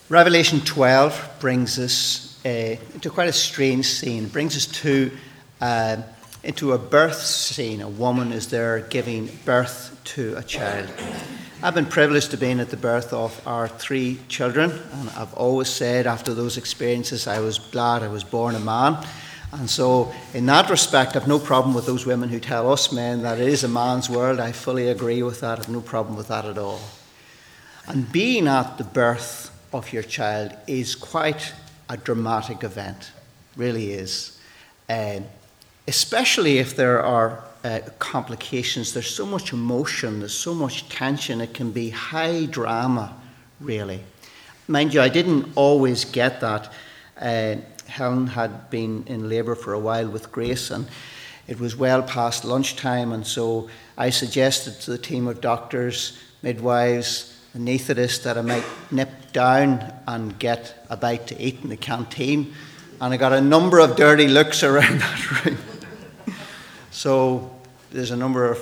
Revelation 12 brings us into quite a strange scene. It brings us into a birth scene. A woman is there giving birth to a child. I've been privileged to be at the birth of our 3 children, and I've always said after those experiences I was glad I was born a man. And so in that respect, I've no problem with those women who tell us men that it is a man's world. I fully agree with that. I've no problem with that at all. And being at the birth of your child is quite a dramatic event, really is. Especially if there are complications. There's so much emotion, there's so much tension. It can be high drama, really. Mind you, I didn't always get that. Helen had been in labour for a while with Grace, and it was well past lunchtime, and so I suggested to the team of doctors, midwives, anaesthetists that I might nip down and get a bite to eat in the canteen, and I got a number of dirty looks around that room. So there's a number of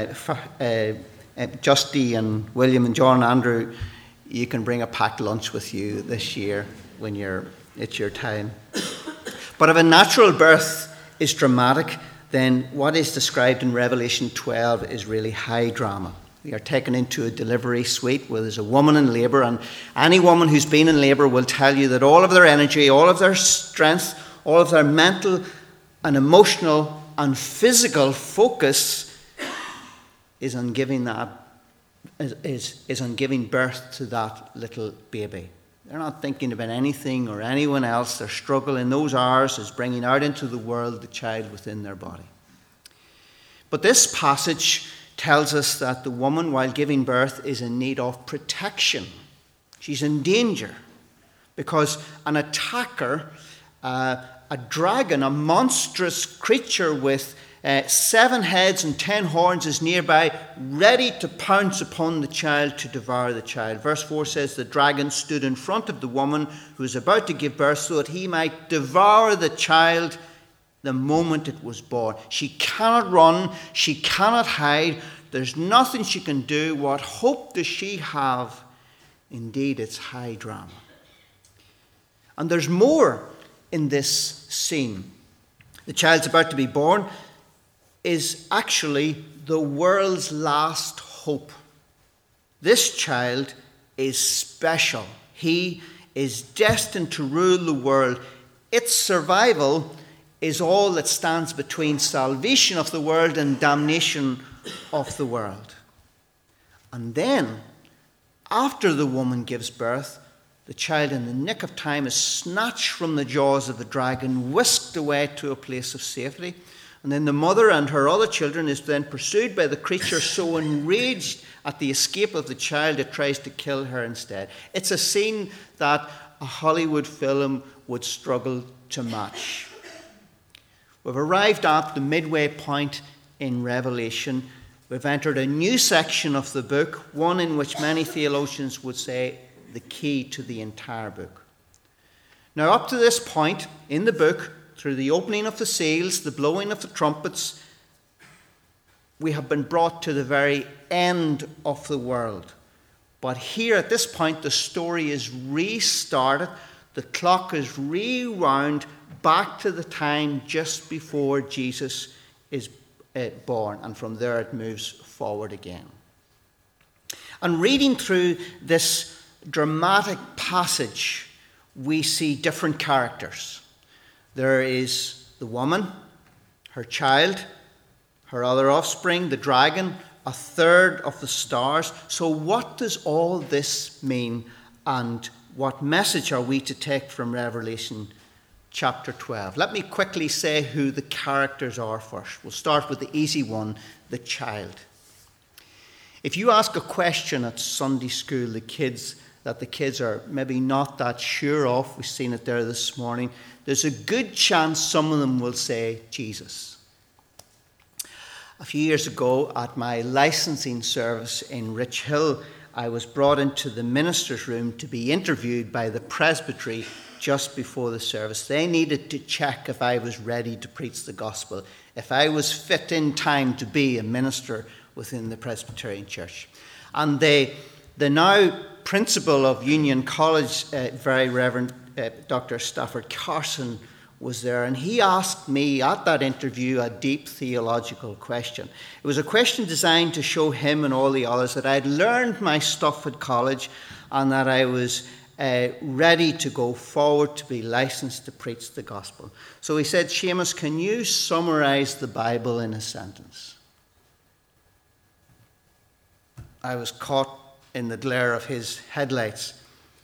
Justy and William and John and Andrew. You can bring a packed lunch with you this year when it's your time. But if a natural birth is dramatic, then what is described in Revelation 12 is really high drama. We are taken into a delivery suite where there's a woman in labour, and any woman who's been in labour will tell you that all of their energy, all of their strength, all of their mental and emotional and physical focus is on giving birth to that little baby. They're not thinking about anything or anyone else. Their struggle in those hours is bringing out into the world the child within their body. But this passage tells us that the woman, while giving birth, is in need of protection. She's in danger because an attacker, a dragon, a monstrous creature with 7 heads and 10 horns is nearby, ready to pounce upon the child to devour the child. Verse 4 says the dragon stood in front of the woman who was about to give birth so that he might devour the child the moment it was born. She cannot run. She cannot hide. There's nothing she can do. What hope does she have? Indeed, it's high drama. And there's more in this scene. The child's about to be born is actually the world's last hope. This child is special. He is destined to rule the world. Its survival is all that stands between salvation of the world and damnation of the world. And then, after the woman gives birth, the child in the nick of time is snatched from the jaws of the dragon, whisked away to a place of safety. And then the mother and her other children is then pursued by the creature, so enraged at the escape of the child it tries to kill her instead. It's a scene that a Hollywood film would struggle to match. We've arrived at the midway point in Revelation. We've entered a new section of the book, one in which many theologians would say the key to the entire book. Now, up to this point in the book, through the opening of the seals, the blowing of the trumpets, we have been brought to the very end of the world. But here at this point, the story is restarted. The clock is rewound back to the time just before Jesus is born, and from there it moves forward again. And reading through this dramatic passage, we see different characters. There is the woman, her child, her other offspring, the dragon, a third of the stars. So what does all this mean, and what message are we to take from Revelation chapter 12? Let me quickly say who the characters are first. We'll start with the easy one, the child. If you ask a question at Sunday school, the kids are maybe not that sure of, we've seen it there this morning, there's a good chance some of them will say Jesus. A few years ago at my licensing service in Rich Hill, I was brought into the minister's room to be interviewed by the presbytery just before the service. They needed to check if I was ready to preach the gospel, if I was fit in time to be a minister within the Presbyterian Church. And they the now principal of Union College, Very Reverend Dr. Stafford Carson, was there, and he asked me at that interview a deep theological question. It was a question designed to show him and all the others that I'd learned my stuff at college and that I was ready to go forward to be licensed to preach the gospel. So he said, "Seamus, can you summarize the Bible in a sentence?" I was caught in the glare of his headlights.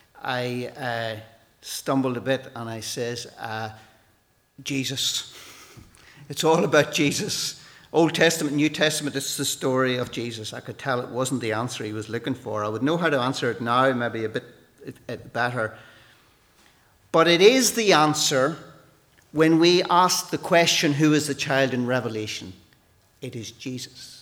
I stumbled a bit and I says, Jesus. It's all about Jesus. Old Testament, New Testament, it's the story of Jesus. I could tell it wasn't the answer he was looking for. I would know how to answer it now, maybe a bit better. But it is the answer when we ask the question, who is the child in Revelation? It is Jesus.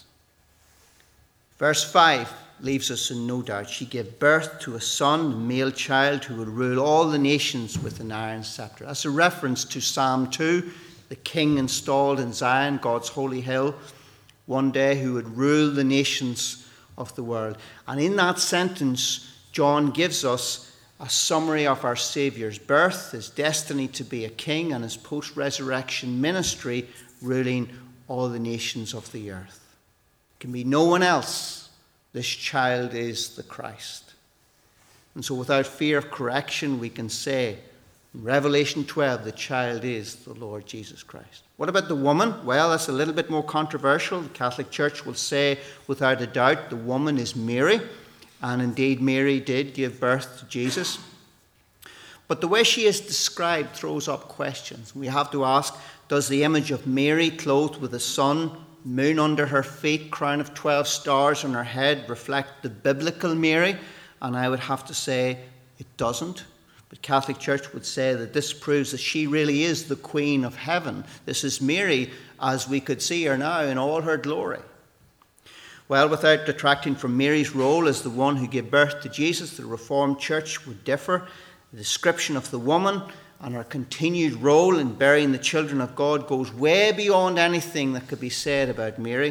Verse 5 leaves us in no doubt. She gave birth to a son, a male child, who would rule all the nations with an iron scepter. That's a reference to Psalm 2, the king installed in Zion, God's holy hill, one day who would rule the nations of the world. And in that sentence, John gives us a summary of our Saviour's birth, his destiny to be a king, and his post-resurrection ministry ruling all the nations of the earth. It can be no one else. This child is the Christ. And so without fear of correction, we can say, in Revelation 12, the child is the Lord Jesus Christ. What about the woman? Well, that's a little bit more controversial. The Catholic Church will say, without a doubt, the woman is Mary. And indeed, Mary did give birth to Jesus. But the way she is described throws up questions. We have to ask, does the image of Mary clothed with a sun, moon under her feet, crown of 12 stars on her head reflect the biblical Mary? And I would have to say it doesn't. But Catholic Church would say that this proves that she really is the Queen of Heaven. This is Mary as we could see her now in all her glory. Well, without detracting from Mary's role as the one who gave birth to Jesus, the Reformed Church would differ. The description of the woman and her continued role in bearing the children of God goes way beyond anything that could be said about Mary.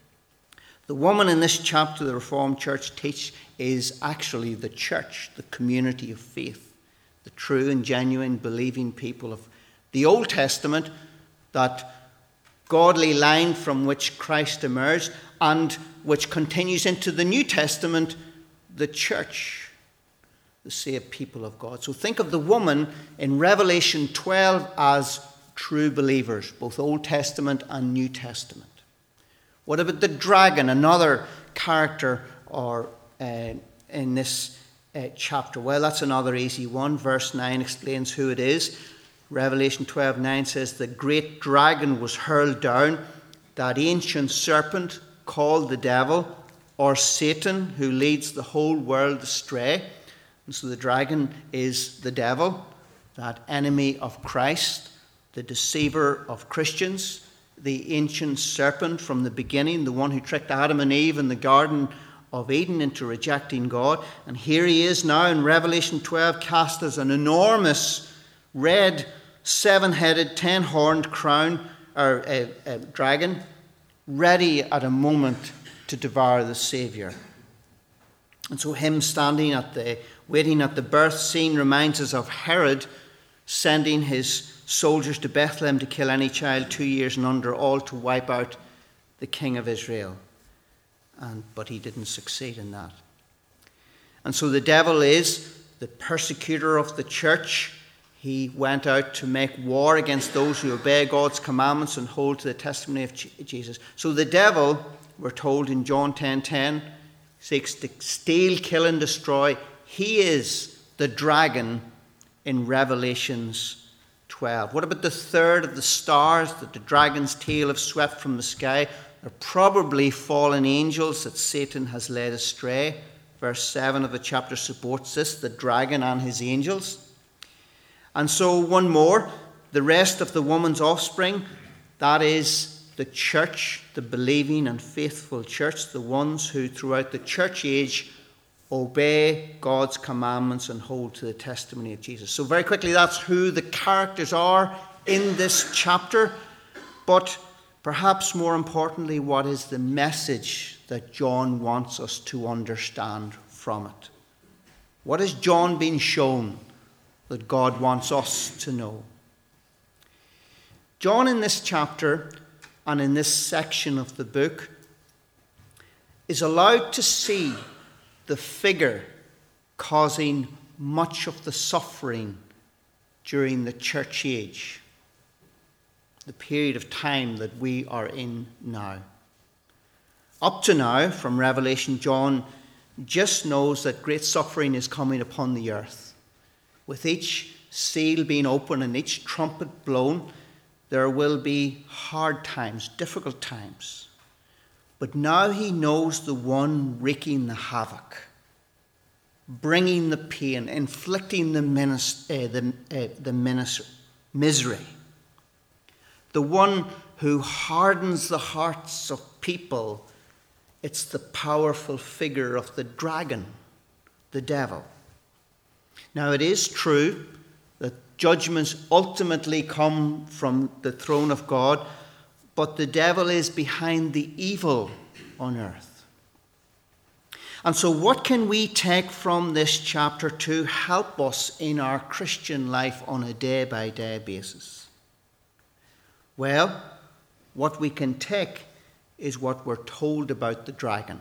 The woman in this chapter the Reformed Church teach is actually the church, the community of faith, the true and genuine believing people of the Old Testament, that godly line from which Christ emerged and which continues into the New Testament, the church, the saved people of God. So think of the woman in Revelation 12 as true believers, both Old Testament and New Testament. What about the dragon, another character in this chapter? Well, that's another easy one. Verse 9 explains who it is. Revelation 12:9 says, the great dragon was hurled down, that ancient serpent called the devil, or Satan, who leads the whole world astray. And so the dragon is the devil, that enemy of Christ, the deceiver of Christians, the ancient serpent from the beginning, the one who tricked Adam and Eve in the Garden of Eden into rejecting God. And here he is now in Revelation 12, cast as an enormous red, seven-headed, 10-horned dragon, ready at a moment to devour the Saviour. And so him waiting at the birth scene reminds us of Herod sending his soldiers to Bethlehem to kill any child 2 years and under, all to wipe out the king of Israel. But he didn't succeed in that. And so the devil is the persecutor of the church. He went out to make war against those who obey God's commandments and hold to the testimony of Jesus. So the devil, we're told in John 10:10, seeks to steal, kill, and destroy. He is the dragon in Revelations 12. What about the third of the stars that the dragon's tail have swept from the sky? They're probably fallen angels that Satan has led astray. Verse 7 of the chapter supports this, the dragon and his angels. And so one more, the rest of the woman's offspring, that is the church, the believing and faithful church, the ones who throughout the church age obey God's commandments and hold to the testimony of Jesus. So very quickly, that's who the characters are in this chapter. But perhaps more importantly, what is the message that John wants us to understand from it? What has John been shown that God wants us to know? John, in this chapter and in this section of the book, is allowed to see the figure causing much of the suffering during the church age, the period of time that we are in now. Up to now, from Revelation, John just knows that great suffering is coming upon the earth. With each seal being opened and each trumpet blown, there will be hard times, difficult times. But now he knows the one wreaking the havoc, bringing the pain, inflicting the misery. The one who hardens the hearts of people. It's the powerful figure of the dragon, the devil. Now, it is true that judgments ultimately come from the throne of God, but the devil is behind the evil on earth. And so what can we take from this chapter to help us in our Christian life on a day-by-day basis? Well, what we can take is what we're told about the dragon.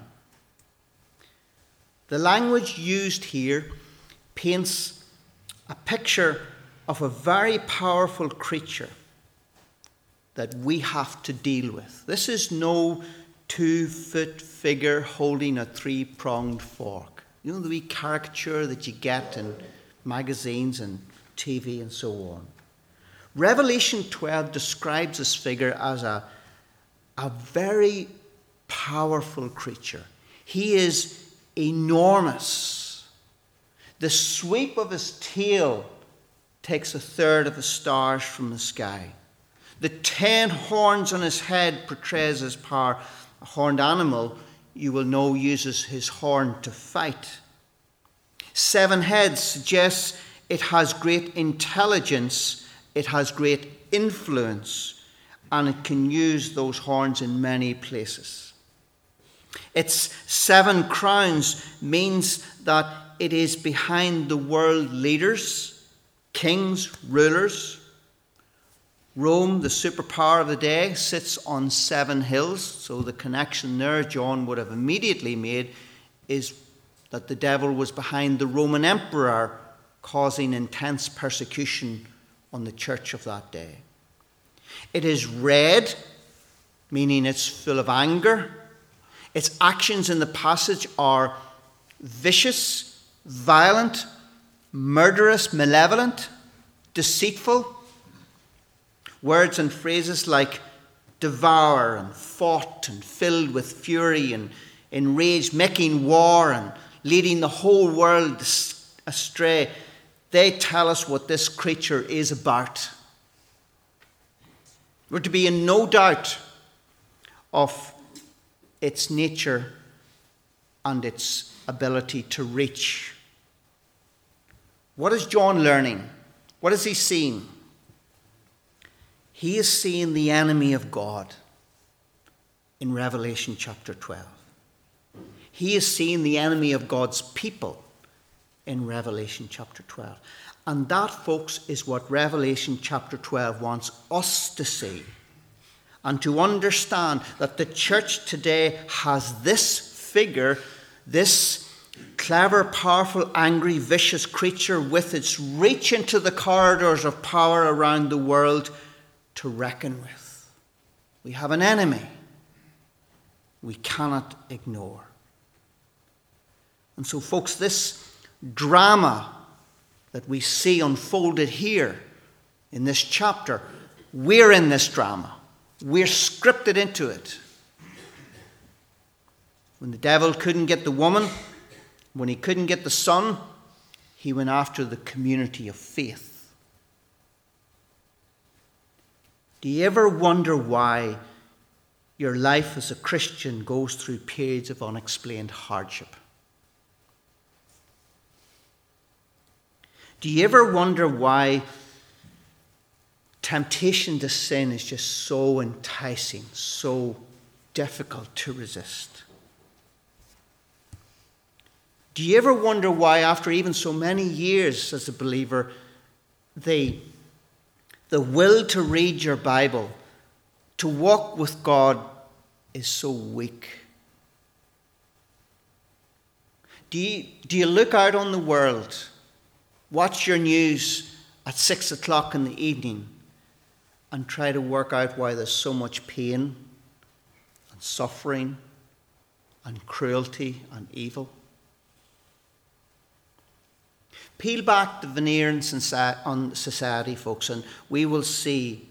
The language used here paints a picture of a very powerful creature that we have to deal with. This is no 2-foot figure holding a 3-pronged fork. You know the wee caricature that you get in magazines and TV and so on. Revelation 12 describes this figure as a very powerful creature. He is enormous. The sweep of his tail takes 1/3 of the stars from the sky. The 10 horns on his head portrays his power. A horned animal, you will know, uses his horn to fight. 7 heads suggests it has great intelligence, it has great influence, and it can use those horns in many places. Its 7 crowns means that it is behind the world leaders, kings, rulers. Rome, the superpower of the day, sits on 7 hills. So the connection there John would have immediately made is that the devil was behind the Roman emperor, causing intense persecution on the church of that day. It is red, meaning it's full of anger. Its actions in the passage are vicious, violent, murderous, malevolent, deceitful. Words and phrases like devour and fought and filled with fury and enraged, making war and leading the whole world astray, they tell us what this creature is about. We're to be in no doubt of its nature and its ability to reach. What is John learning? What is he seeing? He is seeing the enemy of God in Revelation chapter 12. He is seeing the enemy of God's people in Revelation chapter 12. And that, folks, is what Revelation chapter 12 wants us to see. And to understand that the church today has this figure, this clever, powerful, angry, vicious creature with its reach into the corridors of power around the world to reckon with. We have an enemy we cannot ignore. And so, folks, this drama that we see unfolded here in this chapter, we're in this drama. We're scripted into it. When the devil couldn't get the woman, when he couldn't get the son, he went after the community of faith. Do you ever wonder why your life as a Christian goes through periods of unexplained hardship? Do you ever wonder why temptation to sin is just so enticing, so difficult to resist? Do you ever wonder why, after even so many years as a believer, the will to read your Bible, to walk with God, is so weak? Do you look out on the world, watch your news at 6 o'clock in the evening, and try to work out why there's so much pain and suffering and cruelty and evil? Peel back the veneer on society, folks, and we will see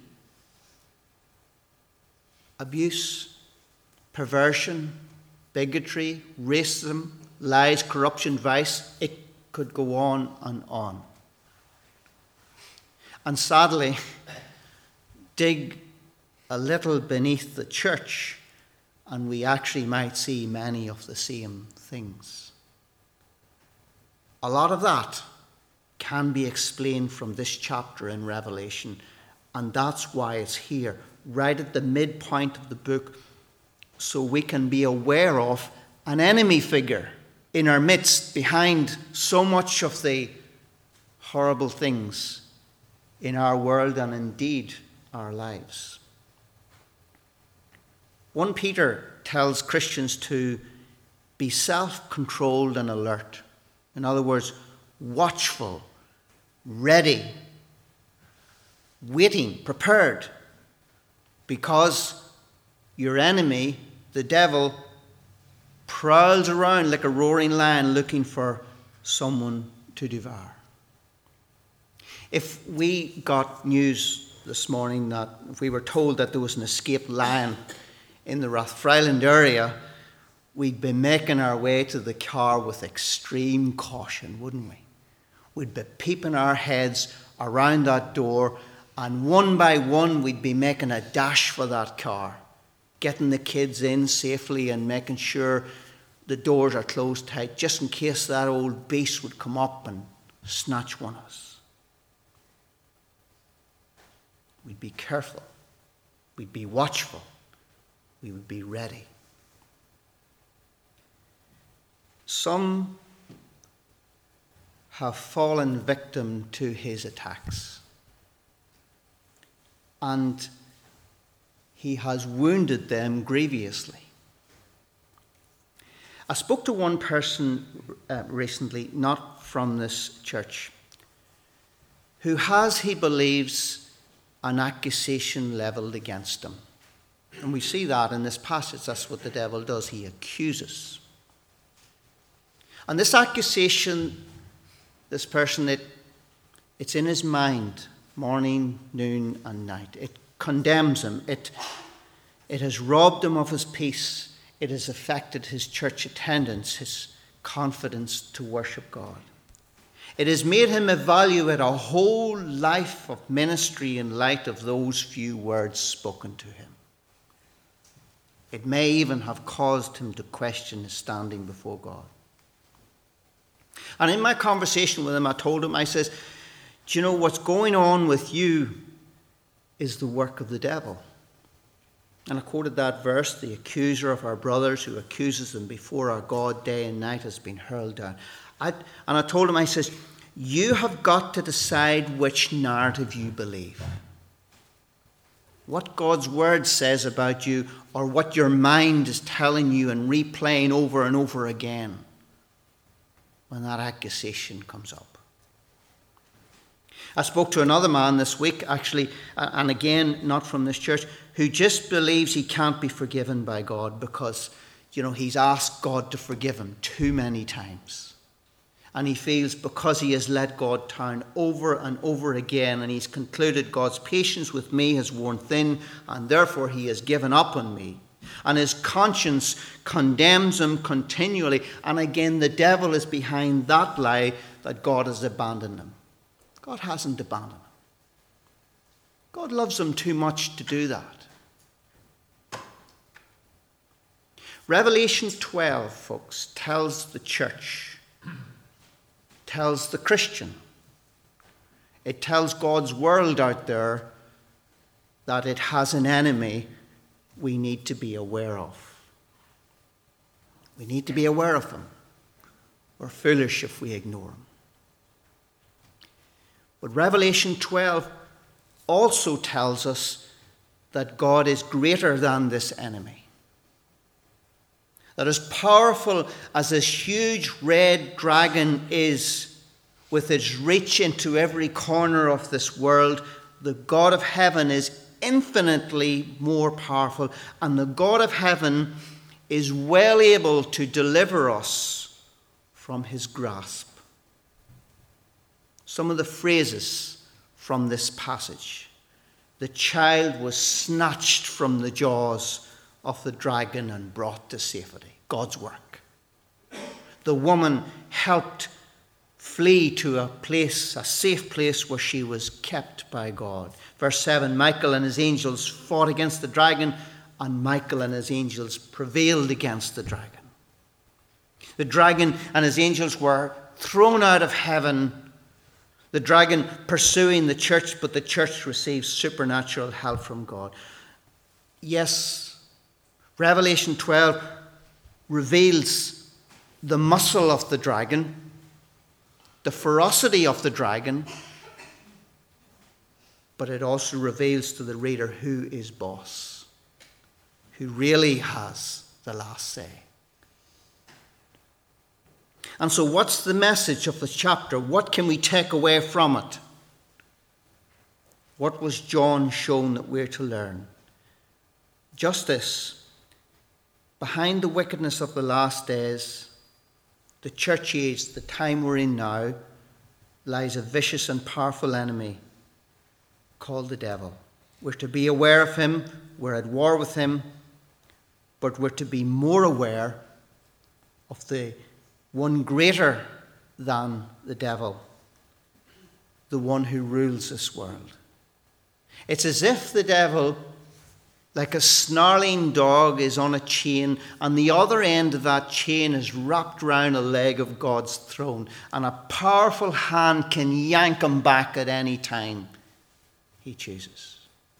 abuse, perversion, bigotry, racism, lies, corruption, vice. It could go on and on. And sadly, dig a little beneath the church, and we actually might see many of the same things. A lot of that can be explained from this chapter in Revelation, and that's why it's here, right at the midpoint of the book, so we can be aware of an enemy figure in our midst, behind so much of the horrible things in our world and indeed our lives. 1 Peter tells Christians to be self-controlled and alert. In other words, watchful, ready, waiting, prepared, because your enemy, the devil, prowls around like a roaring lion looking for someone to devour. If we got news this morning that if we were told that there was an escaped lion in the Rathfriland area, we'd be making our way to the car with extreme caution, wouldn't we? We'd be peeping our heads around that door, and one by one we'd be making a dash for that car, getting the kids in safely and making sure the doors are closed tight, just in case that old beast would come up and snatch one of us. We'd be careful. We'd be watchful. We would be ready. Some have fallen victim to his attacks, and he has wounded them grievously. I spoke to one person recently, not from this church, who has, he believes, an accusation levelled against him. And we see that in this passage. That's what the devil does. He accuses. And this accusation, this person, it's in his mind, morning, noon, and night. It condemns him. It has robbed him of his peace. It has affected his church attendance, his confidence to worship God. It has made him evaluate a whole life of ministry in light of those few words spoken to him. It may even have caused him to question his standing before God. And in my conversation with him, I told him, I says, do you know what's going on with you is the work of the devil? And I quoted that verse, the accuser of our brothers who accuses them before our God day and night has been hurled down. And I told him, I says, you have got to decide which narrative you believe. What God's word says about you, or what your mind is telling you and replaying over and over again when that accusation comes up. I spoke to another man this week, actually, and again, not from this church, who just believes he can't be forgiven by God because, he's asked God to forgive him too many times. And he feels because he has let God down over and over again, and he's concluded God's patience with me has worn thin, and therefore he has given up on me. And his conscience condemns him continually. And again, the devil is behind that lie that God has abandoned him. God hasn't abandoned him. God loves him too much to do that. Revelation 12, folks, tells the church, tells the Christian, it tells God's world out there that it has an enemy we need to be aware of. We need to be aware of him. We're foolish if we ignore him. But Revelation 12 also tells us that God is greater than this enemy. That as powerful as this huge red dragon is, with its reach into every corner of this world, the God of heaven is infinitely more powerful, and the God of heaven is well able to deliver us from his grasp. Some of the phrases from this passage: the child was snatched from the jaws of the dragon and brought to safety. God's work. The woman helped flee to a safe place where she was kept by God. Verse 7, Michael and his angels fought against the dragon, and Michael and his angels prevailed against the dragon. The dragon and his angels were thrown out of heaven. The dragon pursuing the church, but the church receives supernatural help from God. Yes, Revelation 12 reveals the muscle of the dragon, the ferocity of the dragon, but it also reveals to the reader who is boss, who really has the last say. And so what's the message of the chapter? What can we take away from it? What was John shown that we're to learn? Just this: behind the wickedness of the last days, the church age, the time we're in now, lies a vicious and powerful enemy called the devil. We're to be aware of him, we're at war with him, but we're to be more aware of the one greater than the devil, the one who rules this world. It's as if the devil, like a snarling dog, is on a chain, and the other end of that chain is wrapped round a leg of God's throne, and a powerful hand can yank him back at any time he chooses.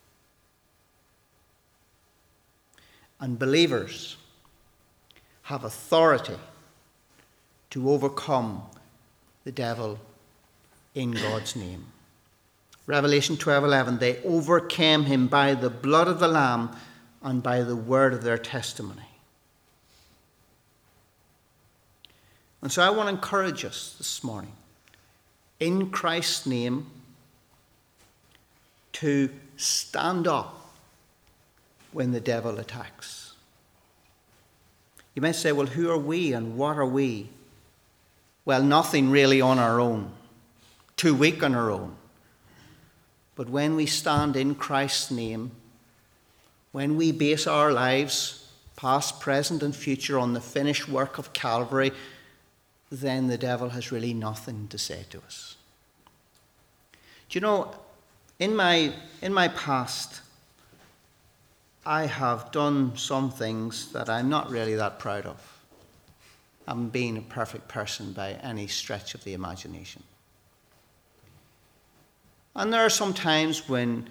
And believers have authority to overcome the devil in God's name. Revelation 12:11, they overcame him by the blood of the Lamb and by the word of their testimony. And so I want to encourage us this morning, in Christ's name, to stand up when the devil attacks. You might say, well, who are we and what are we? Well, nothing really on our own, too weak on our own. But when we stand in Christ's name, when we base our lives, past, present, and future, on the finished work of Calvary, then the devil has really nothing to say to us. Do you know, in my past, I have done some things that I'm not really that proud of. I haven't been a perfect person by any stretch of the imagination. And there are some times when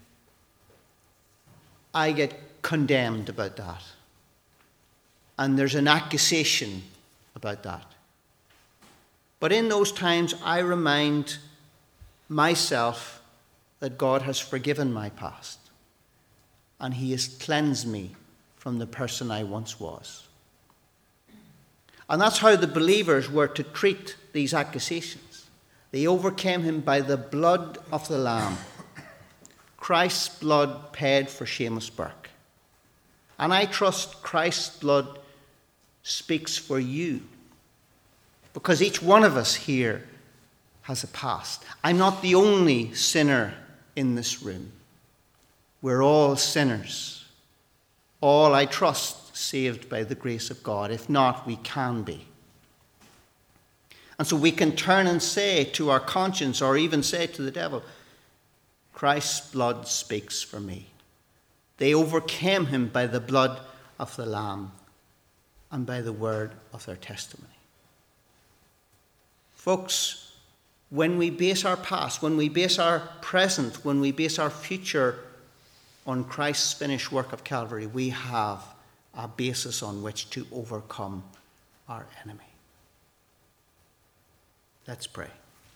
I get condemned about that. And there's an accusation about that. But in those times, I remind myself that God has forgiven my past. And he has cleansed me from the person I once was. And that's how the believers were to treat these accusations. They overcame him by the blood of the Lamb. Christ's blood paid for Seamus Burke. And I trust Christ's blood speaks for you. Because each one of us here has a past. I'm not the only sinner in this room. We're all sinners. All, I trust, saved by the grace of God. If not, we can be. And so we can turn and say to our conscience, or even say to the devil, Christ's blood speaks for me. They overcame him by the blood of the Lamb and by the word of their testimony. Folks, when we base our past, when we base our present, when we base our future on Christ's finished work of Calvary, we have a basis on which to overcome our enemy. Let's pray.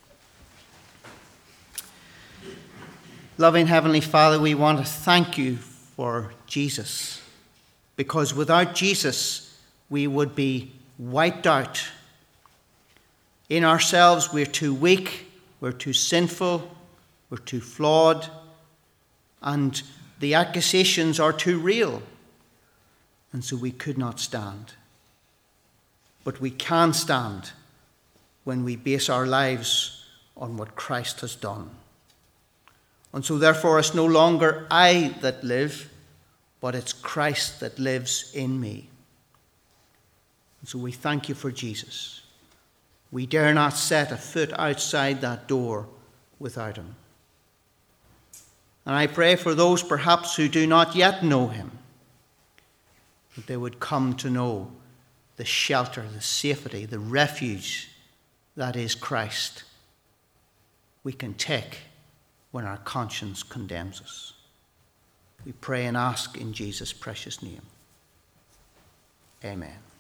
Loving Heavenly Father, we want to thank you for Jesus, because without Jesus, we would be wiped out. In ourselves, we're too weak, we're too sinful, we're too flawed, and the accusations are too real, and so we could not stand. But we can stand when we base our lives on what Christ has done. And so therefore it's no longer I that live, but it's Christ that lives in me. And so we thank you for Jesus. We dare not set a foot outside that door without him. And I pray for those perhaps who do not yet know him, that they would come to know the shelter, the safety, the refuge that is Christ. We can take when our conscience condemns us. We pray and ask in Jesus' precious name. Amen.